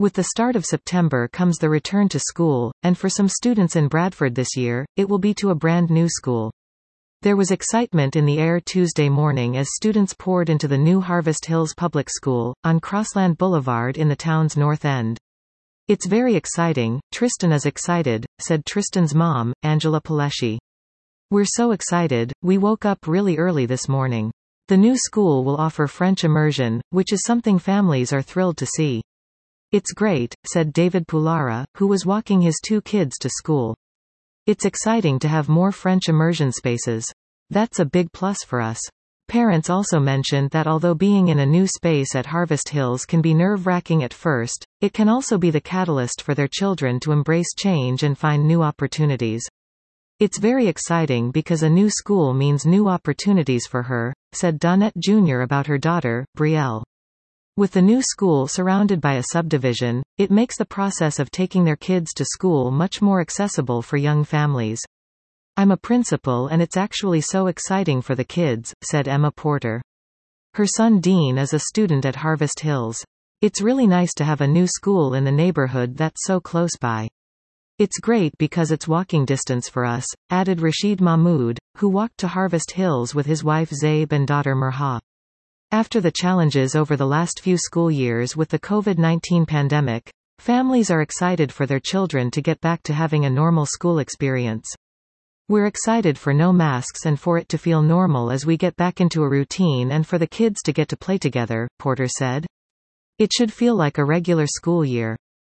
With the start of September comes the return to school, and for some students in Bradford this year, it will be to a brand new school. There was excitement in the air Tuesday morning as students poured into the new Harvest Hills Public School, on Crossland Boulevard in the town's north end. "It's very exciting, Tristan is excited," said Tristan's mom, Angela Palesci. "We're so excited, we woke up really early this morning. The new school will offer French immersion, which is something families are thrilled to see." "It's great," said David Pulara, who was walking his 2 kids to school. "It's exciting to have more French immersion spaces. That's a big plus for us." Parents also mentioned that although being in a new space at Harvest Hills can be nerve-wracking at first, it can also be the catalyst for their children to embrace change and find new opportunities. "It's very exciting because a new school means new opportunities for her," said Donette Jr. about her daughter, Brielle. "With the new school surrounded by a subdivision, it makes the process of taking their kids to school much more accessible for young families. I'm a principal and it's actually so exciting for the kids," said Emma Porter. Her son Dean is a student at Harvest Hills. "It's really nice to have a new school in the neighborhood that's so close by. It's great because it's walking distance for us," added Rashid Mahmood, who walked to Harvest Hills with his wife Zabe and daughter Merha. After the challenges over the last few school years with the COVID-19 pandemic, families are excited for their children to get back to having a normal school experience. "We're excited for no masks and for it to feel normal as we get back into a routine and for the kids to get to play together," Porter said. "It should feel like a regular school year.